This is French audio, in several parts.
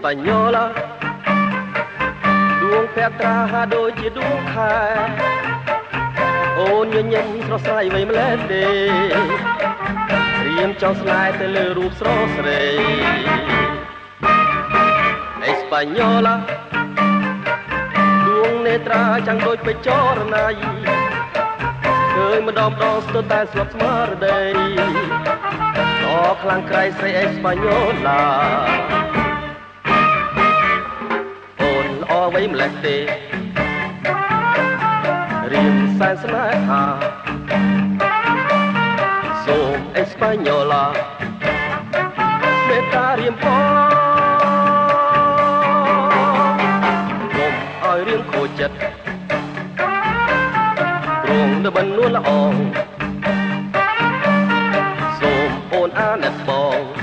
Española ดวงแพรตราหาโดยជាដួងខែអូនញញឹមស្រស់ស្រាយវ័យម្លេះទេរៀមចង់ស្នេហ៍ទៅលើរូបស្រស់ស្រី Española ដួងនេត្រាចាំងដូចបេចរណៃឃើញម្ដងស្ទើរតែស្លាប់ស្មារតីដ៏ខ្លាំងក្រៃស្រី Española អូនល្អអ្វីម្លេះទេរៀមសែនស្នេហាសូម Española មេត្តារៀមផងកុំឲ្យរឿងខូចចិត្តទ្រង់នៅបិណ្ឌនួនល្អសូមអូនអាណិតបង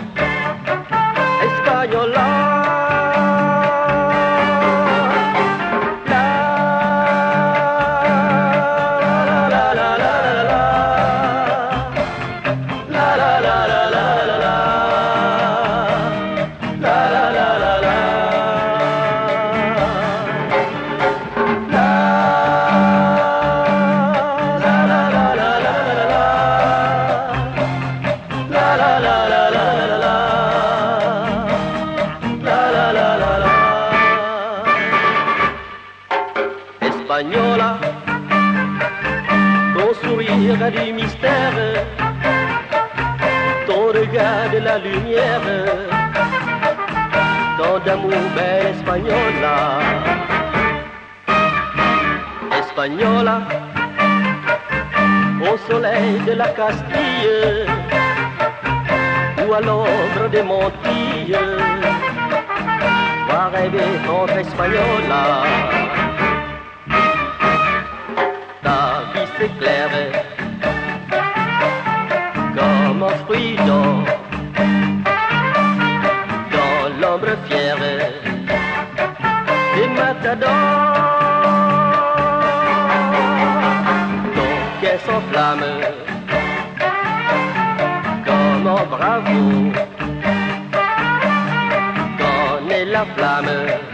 Española Española, ton sourire a du mystère, ton regard de la lumière, tant d'amour belle Española. Española, au soleil de la Castille, ou à l'ombre des Montilles, va rêver entre Española. S'éclaire comme un fruit d'or dans l'ombre fière des matadors. Ton cœur s'enflamme comme un bravo, qu'en est la flamme.